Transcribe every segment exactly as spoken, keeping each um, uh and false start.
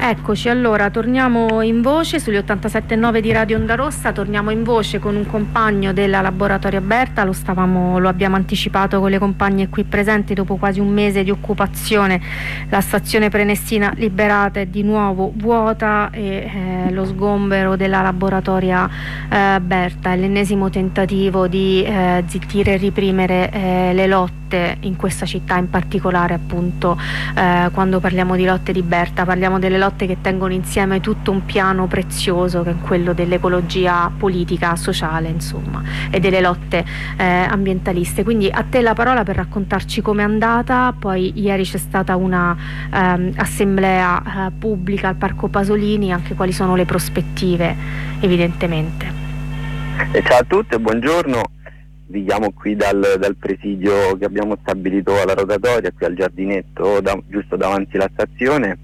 Eccoci, allora torniamo in voce sugli ottantasette virgola nove di Radio Onda Rossa, torniamo in voce con un compagno della Laboratoria Berta, lo, stavamo, lo abbiamo anticipato con le compagne qui presenti. Dopo quasi un mese di occupazione la stazione Prenestina liberata è di nuovo vuota e eh, lo sgombero della Laboratoria eh, Berta è l'ennesimo tentativo di eh, zittire e reprimere eh, le lotte in questa città, in particolare appunto eh, quando parliamo di lotte di Berta parliamo delle lotte che tengono insieme tutto un piano prezioso che è quello dell'ecologia politica, sociale, insomma, e delle lotte eh, ambientaliste. Quindi a te la parola per raccontarci com'è andata. Poi ieri c'è stata una ehm, assemblea eh, pubblica al Parco Pasolini, anche quali sono le prospettive evidentemente. E ciao a tutti e buongiorno. Vi chiamo qui dal, dal presidio che abbiamo stabilito alla rotatoria, qui al giardinetto da, giusto davanti alla stazione.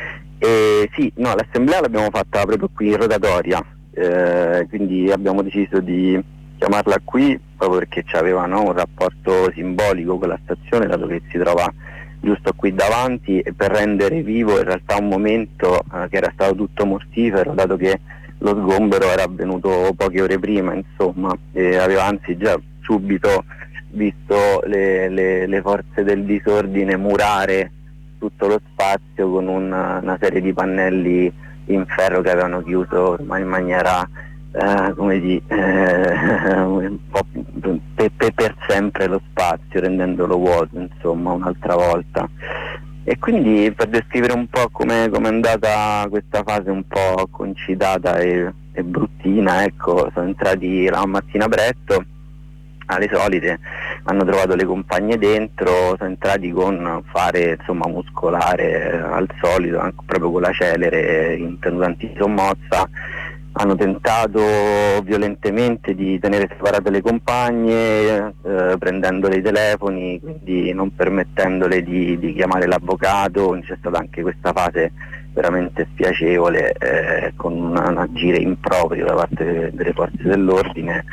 E sì, no, l'assemblea l'abbiamo fatta proprio qui in rotatoria, eh, quindi abbiamo deciso di chiamarla qui proprio perché aveva, no, un rapporto simbolico con la stazione, dato che si trova giusto qui davanti, e per rendere vivo in realtà un momento eh, che era stato tutto mortifero, dato che lo sgombero era avvenuto poche ore prima, insomma, e aveva anzi già subito visto le, le, le forze del disordine murare tutto lo spazio con una, una serie di pannelli in ferro che avevano chiuso ormai in maniera eh, come di, eh, un po' per, per, per sempre lo spazio, rendendolo vuoto, insomma, un'altra volta. E quindi per descrivere un po' come è andata questa fase un po' concitata e, e bruttina, ecco, sono entrati la mattina presto, alle solite, hanno trovato le compagne dentro, sono entrati con fare, insomma, muscolare al solito, anche proprio con la celere in tenuta antisommozza. Hanno tentato violentemente di tenere separate le compagne, eh, prendendole i telefoni, quindi non permettendole di, di chiamare l'avvocato. C'è stata anche questa fase veramente spiacevole, eh, con un, un agire improprio da parte delle, delle forze dell'ordine,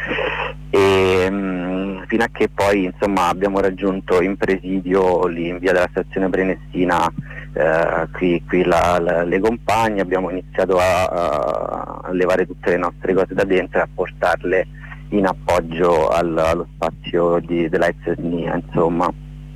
e mh, fino a che poi, insomma, abbiamo raggiunto in presidio lì in via della stazione Prenestina eh, qui, qui la, la, le compagne. Abbiamo iniziato a, a levare tutte le nostre cose da dentro e a portarle in appoggio al, allo spazio di, della ex S N I A, insomma.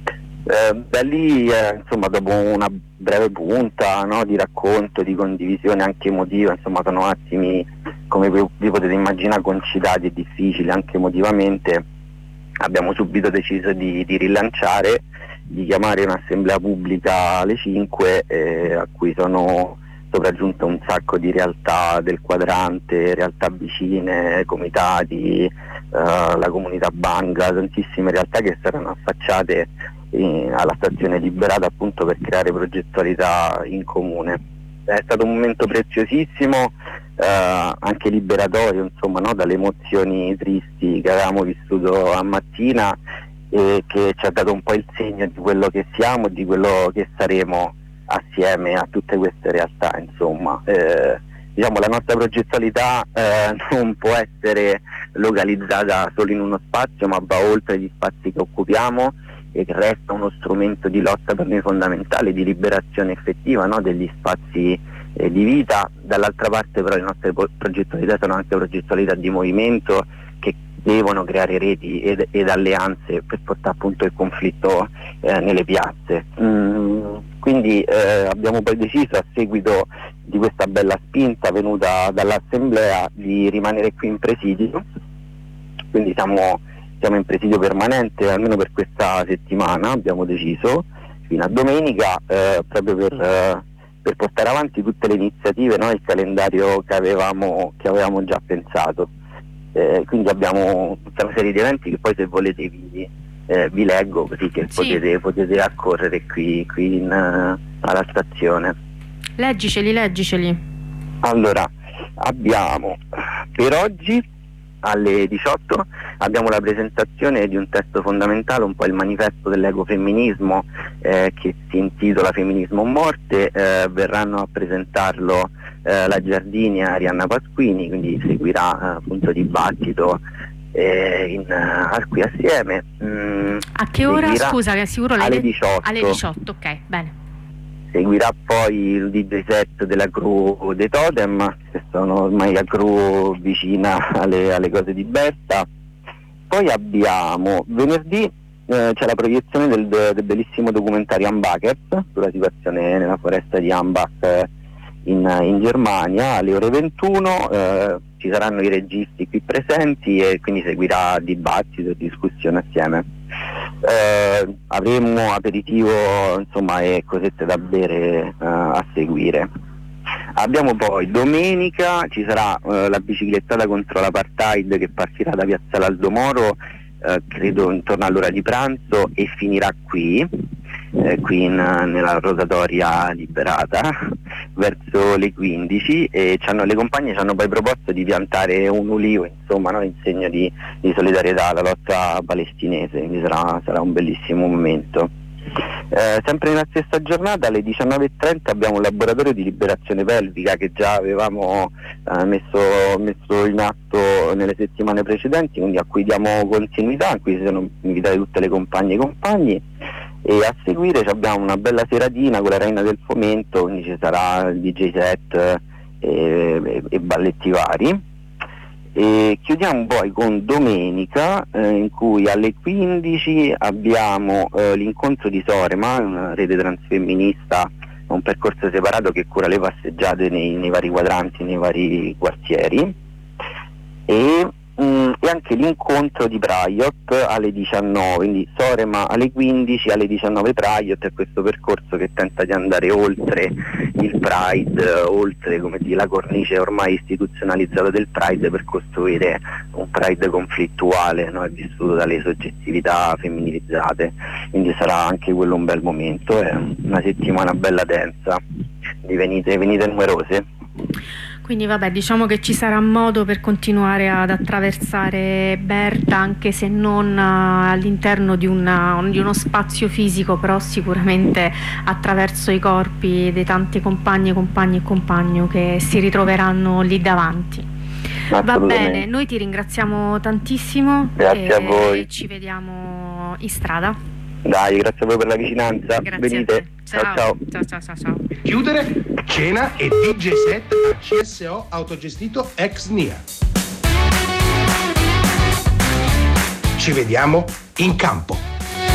Eh, da lì, eh, insomma, dopo una breve punta, no, di racconto, di condivisione anche emotiva, insomma, sono attimi, come vi, vi potete immaginare, concitati e difficili anche emotivamente. Abbiamo subito deciso di, di rilanciare, di chiamare un'assemblea pubblica alle cinque, eh, a cui sono sopraggiunte un sacco di realtà del quadrante, realtà vicine, comitati, eh, la comunità Banga, tantissime realtà che saranno affacciate alla stazione liberata appunto per creare progettualità in comune. È stato un momento preziosissimo, eh, anche liberatorio, insomma, no? Dalle emozioni tristi che avevamo vissuto a mattina, e che ci ha dato un po' il segno di quello che siamo e di quello che saremo assieme a tutte queste realtà, insomma. Eh, diciamo, la nostra progettualità eh, non può essere localizzata solo in uno spazio, ma va oltre gli spazi che occupiamo, e che resta uno strumento di lotta per noi fondamentale, di liberazione effettiva, no, degli spazi eh, di vita. Dall'altra parte però le nostre progettualità sono anche progettualità di movimento, che devono creare reti ed, ed alleanze per portare appunto il conflitto eh, nelle piazze. Mm, quindi eh, abbiamo poi deciso, a seguito di questa bella spinta venuta dall'assemblea, di rimanere qui in presidio. Quindi siamo Siamo in presidio permanente almeno per questa settimana, abbiamo deciso, fino a domenica, eh, proprio per, eh, per portare avanti tutte le iniziative, no, il calendario che avevamo, che avevamo già pensato. Eh, quindi abbiamo tutta una serie di eventi che poi, se volete, vi, eh, vi leggo, così che sì. potete, potete accorrere qui, qui in, uh, alla stazione. Leggiceli, leggiceli. Allora, abbiamo per oggi alle diciotto abbiamo la presentazione di un testo fondamentale, un po' il manifesto dell'ecofemminismo, eh, che si intitola Femminismo o Morte. Eh, verranno a presentarlo eh, la Giardini e Arianna Pasquini, quindi seguirà eh, appunto dibattito eh, in, uh, qui assieme. Mm, a che ora? Scusa, che sicuro alle diciotto. Alle diciotto, ok, bene. seguirà poi il D J set della crew dei Totem, che sono ormai la crew vicina alle, alle cose di Berta. Poi abbiamo venerdì eh, c'è la proiezione del, del bellissimo documentario Ambachers sulla situazione nella foresta di Ambach in, in Germania alle ore ventuno. Eh, ci saranno i registi qui presenti e quindi seguirà dibattito e discussione assieme. Eh, avremo aperitivo, insomma, e cosette da bere eh, a seguire. Abbiamo poi domenica ci sarà eh, la biciclettata contro l'apartheid che partirà da Piazzale Aldo Moro, eh, credo intorno all'ora di pranzo, e finirà qui, eh, qui in, nella rotatoria liberata verso le quindici, e c'hanno, le compagne ci hanno poi proposto di piantare un ulivo, insomma, no, in segno di, di solidarietà alla lotta palestinese, quindi sarà, sarà un bellissimo momento. Eh, sempre nella stessa giornata alle diciannove e trenta abbiamo un laboratorio di liberazione pelvica che già avevamo eh, messo, messo in atto nelle settimane precedenti, quindi a cui diamo continuità, a cui sono invitate tutte le compagne e compagni, e a seguire abbiamo una bella seratina con la Reina del Fomento, quindi ci sarà il D J set e, e, e balletti vari. E chiudiamo poi con domenica, eh, in cui alle quindici abbiamo eh, l'incontro di Sorema, una rete transfemminista, un percorso separato che cura le passeggiate nei, nei vari quadranti, nei vari quartieri, e, mh, e anche l'incontro di Praiot alle diciannove, quindi Sorema alle quindici, alle diciannove Praiot. È questo percorso che tenta di andare oltre il Pride, oltre, come dire, la cornice ormai istituzionalizzata del Pride, per costruire un Pride conflittuale, no? È vissuto dalle soggettività femminilizzate, quindi sarà anche quello un bel momento, è una settimana bella densa, venite, venite numerose. Quindi vabbè, diciamo che ci sarà modo per continuare ad attraversare Berta, anche se non uh, all'interno di, una, di uno spazio fisico, però sicuramente attraverso i corpi dei tanti compagni, compagni e compagno che si ritroveranno lì davanti. Va bene, noi ti ringraziamo tantissimo. Grazie e a voi. Ci vediamo in strada. Dai, grazie a voi per la vicinanza. Grazie. Venite. Ciao. Ciao, ciao ciao ciao ciao. Chiudere, cena e D J set a C S O autogestito ex N I A. Ci vediamo in campo.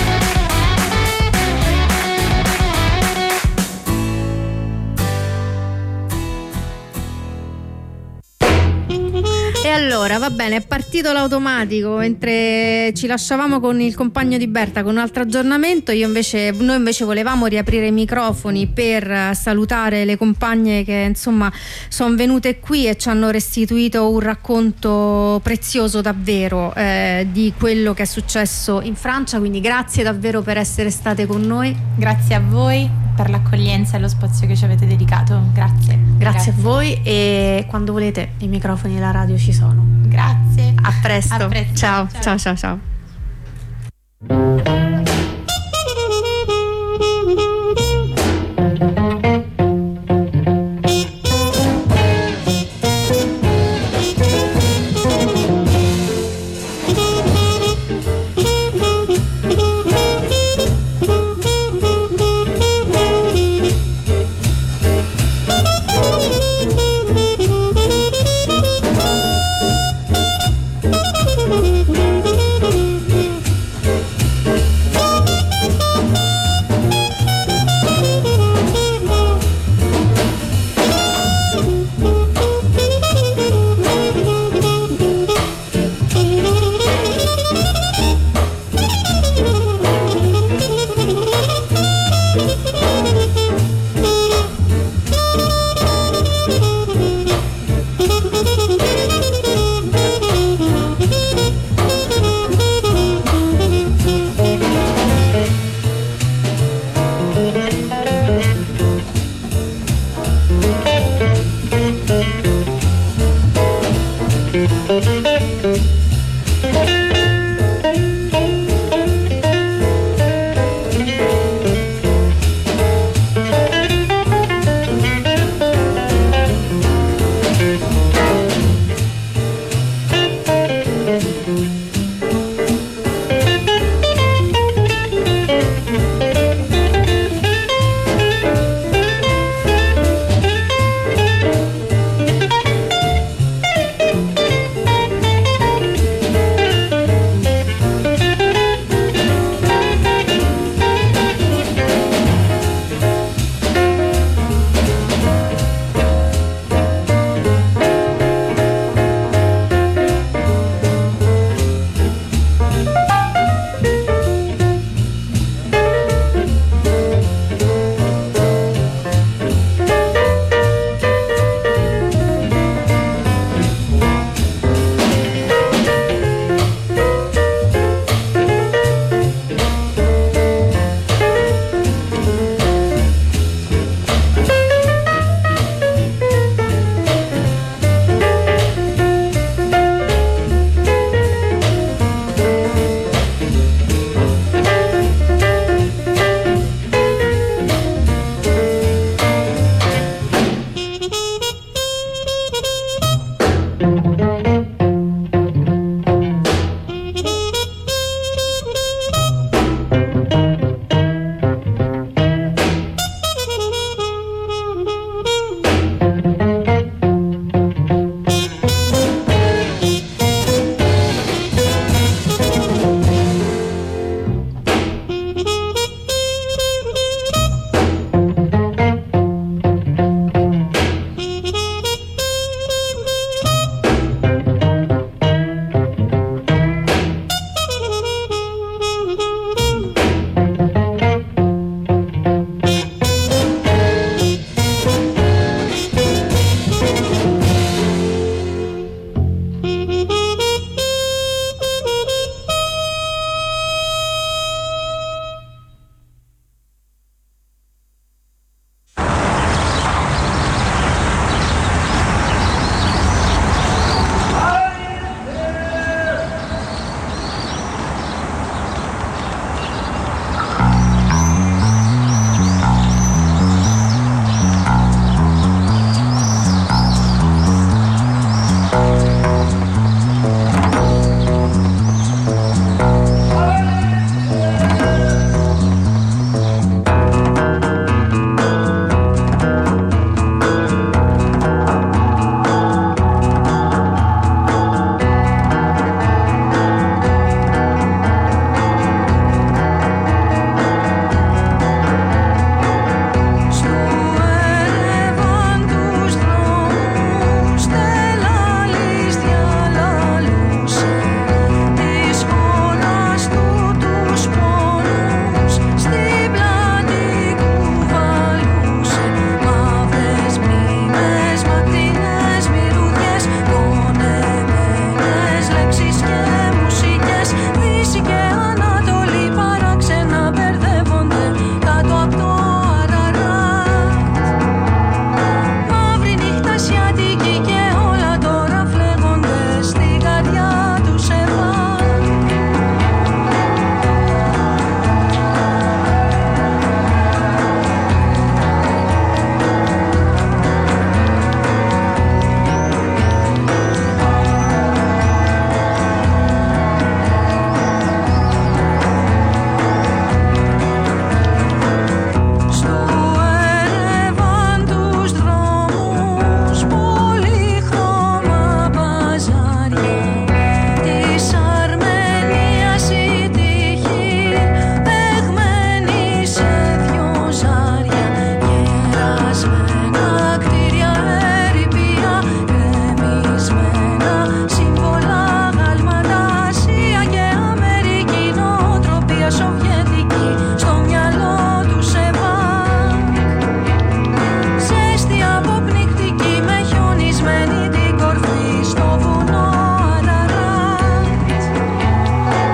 E allora, va bene, è partito l'automatico mentre ci lasciavamo con il compagno di Berta con un altro aggiornamento. Io invece, noi invece volevamo riaprire i microfoni per salutare le compagne che insomma sono venute qui e ci hanno restituito un racconto prezioso davvero eh, di quello che è successo in Francia, quindi grazie davvero per essere state con noi. Grazie a voi per l'accoglienza e lo spazio che ci avete dedicato. Grazie. Grazie, grazie a voi, e quando volete i microfoni della radio ci sono. Grazie. A presto. A presto. Ciao, ciao, ciao, ciao, ciao.